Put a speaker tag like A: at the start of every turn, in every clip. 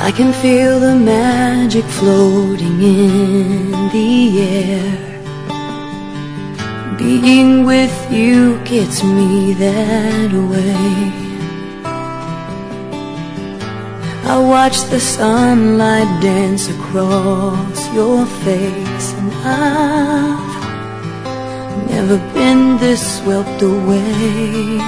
A: I can feel the magic floating in the air. Being with you gets me that way. I watch the sunlight dance across your face, and I've never been this swept away.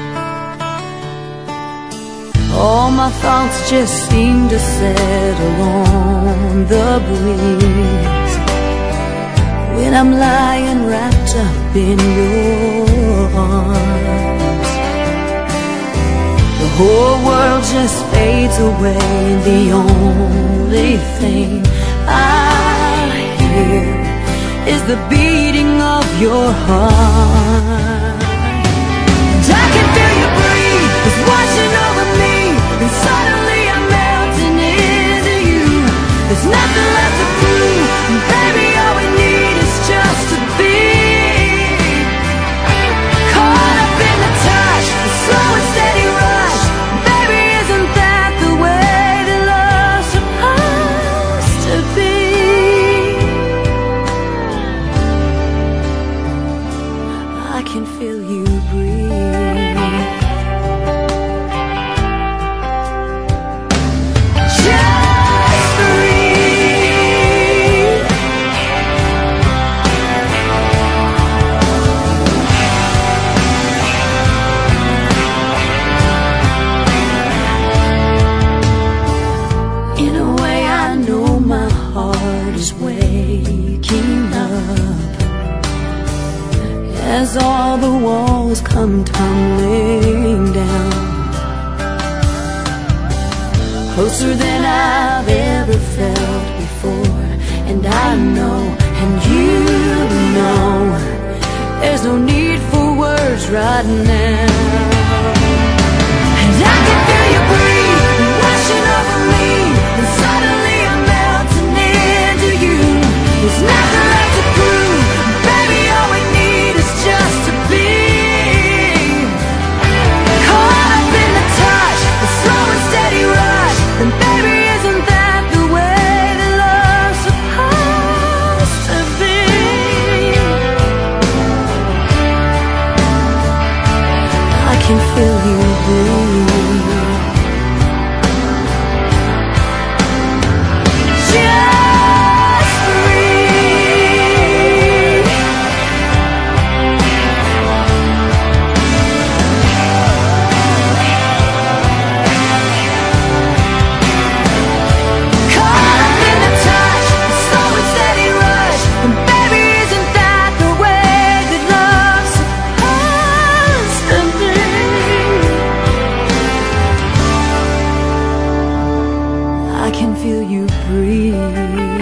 A: All my thoughts just seem to settle on the breeze when I'm lying wrapped up in your arms. The whole world just fades away, and the only thing I hear is the beating of your heart. And I can feel you breathe, it's washing over me, and suddenly I'm melting into you. There's nothing left to prove, and baby, all we need is just to be caught up in the touch, the slow and steady rush. Baby, isn't that the way that love's supposed to be? I can feel you breathe. Just breathe. In a way, I know my heart is waking up as all the walls come tumbling down, closer than I've ever felt before. And I know, and you know, there's no need for words right now. And I can feel you breathe, washing over me, and suddenly I'm melting into you. There's nothing left to prove, baby, all we need is just to be caught up in the touch, the slow and steady rush. And baby, isn't that the way that love's supposed to be? I can feel you breathe. Just breathe. Caught up in the touch, the slow and steady rush. And baby, isn't that the way that love's supposed to be? I can feel you breathe.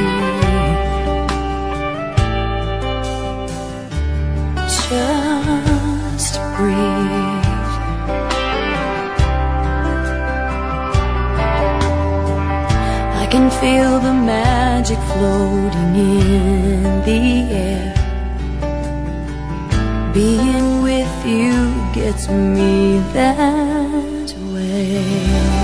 A: Just breathe. I can feel the magic floating in the air. Being with you gets me that way.